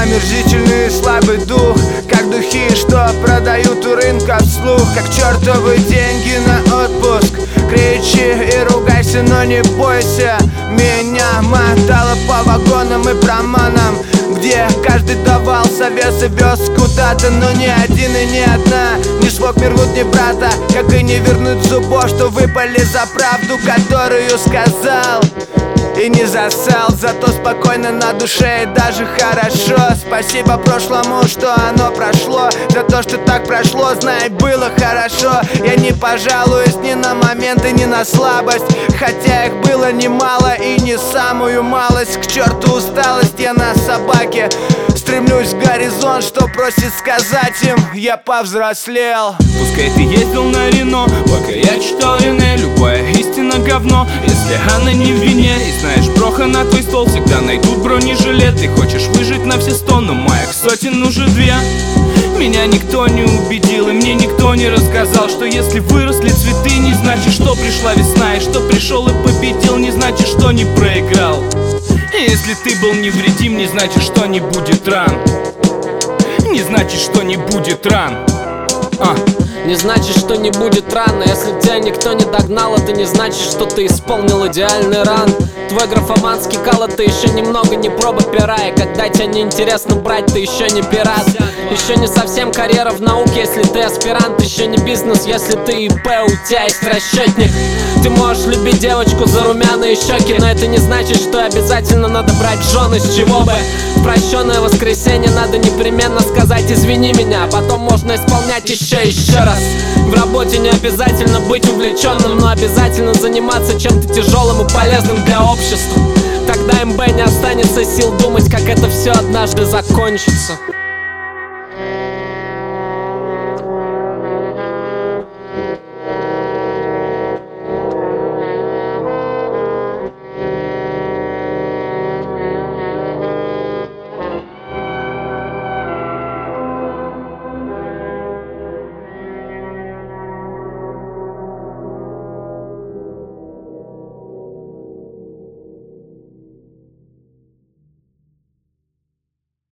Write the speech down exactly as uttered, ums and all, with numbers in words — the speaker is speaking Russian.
омерзительный слабый дух, как духи, что продают у рынка вслух, как чертовы деньги на отпуск. Кричи и ругайся, но не бойся. Меня мотало по вагонам и проманам, где каждый давал совет и вез куда-то. Но ни один и ни одна не смог вернуть ни брата, как и не вернуть зубов, что выпали за правду, которую сказал и не засал. Зато спокойно на душе и даже хорошо. Спасибо прошлому, что оно прошло. За то, что так прошло, знай, было хорошо. Я не пожалуюсь ни на моменты, ни на слабость, хотя их было немало и не самую малость. К черту усталость, я на собаке стремлюсь в горизонт, что просит сказать им: я повзрослел. Пускай ты ездил на Рено, пока я читал Рене. Любая истина говно, если она не в вине. И знаешь, броха на твой стол всегда найдут бронежилет. Ты хочешь выжить на все сто, но моих сотен уже две. Меня никто не убедил, и мне никто не рассказал, что если выросли цветы, не значит, что пришла весна. И что пришел и победил, не значит, что не проиграл. И если ты был невредим, не значит, что не будет ран. Не значит, что не будет ран. а. Не значит, что не будет рано. Если тебя никто не догнал, это не значит, что ты исполнил идеальный ран. Твой графоманский кал — это еще немного не проба пера. И когда тебе не интересно брать, ты еще не пират. Еще не совсем карьера в науке, если ты аспирант. Еще не бизнес, если ты ИП, у тебя есть расчетник. Ты можешь любить девочку за румяные щеки, но это не значит, что обязательно надо брать в жены. С чего бы? В прощенное воскресенье надо непременно сказать: извини меня, а потом можно исполнять еще и еще раз. В работе не обязательно быть увлеченным, но обязательно заниматься чем-то тяжелым и полезным для общества. Тогда МБ не останется сил думать, как это все однажды закончится.